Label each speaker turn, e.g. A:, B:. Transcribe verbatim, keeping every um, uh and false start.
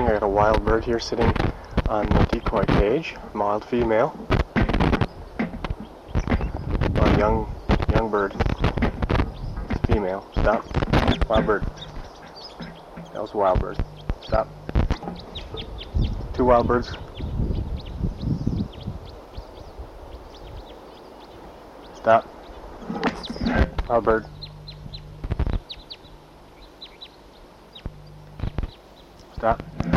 A: morning. I got a wild bird here sitting on the decoy cage, mild female. Oh, young, young bird. It's female. Stop. Wild bird. That was a wild bird. Stop. Two wild birds. Stop. Wild bird. Stop.